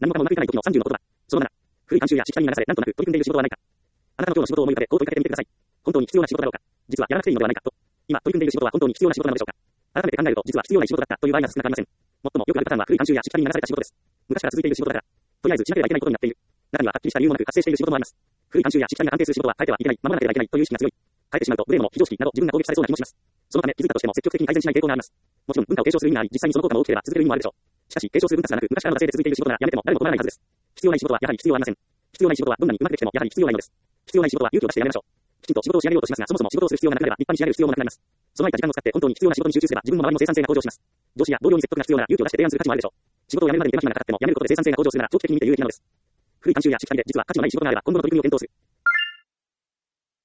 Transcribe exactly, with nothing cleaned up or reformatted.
何もかもうまくいかない時のさんじゅうの言葉。そのなな。古い慣習やしきたりに流され、なんとなく取り組んでいる仕事はないか。あなたの今日の仕事を思い浮かべ、こう問いかけてみてください。本当に必要な仕事だろうか。実はやらなくていいのではないかと。今取り組んでいる仕事は本当に必要な仕事なのでしょうか。改めて考えると、実は必要ない仕事だったという場合が少なくありません。最もよくあるパターンは古い慣習やしきたりに流された仕事です。昔から続いている仕事だから、とりあえずしなければいけないことになっている。中にははっきりした理由もなく発生している仕事もあります。古い慣習やしきたりが安定する仕事は変えてはいけない、守らなければいけないという意識が強い。変えてしまうと、無礼の非常識など自分が攻撃されそうな気もします。そのため気づいたとしても積極的に改善しない傾向があります。もちろん文化を継承する意味があり、実際にその効果も大きければ続ける意味もあるでしょう。しかし、継承する文化すらなく、昔からの惰性で続いている仕事ならやめても誰も止まらないはずです。必要ない仕事はやはり必要ありません。必要ない仕事はどんなにうまくできてもやはり必要ないのです。必要ない仕事は勇気を出してやめましょう。きちんと仕事を仕上げようとしますが、そもそも仕事をする必要がなくなれば、立派に仕上げる必要もなくなります。その空いた時間を使って本当に必要な仕事に集中すれば、自分も周りも生産性が向上します。上司や同僚に説得が必要なら勇気を出して提案する価値もあるでしょう。仕事を辞めるまでに手間暇がかかっても、辞めることで生産性が向上するなら長期的に見て有益なのです。古い慣習やしきたりで実は価値のない仕事があれば、今後の取り組みを検討する。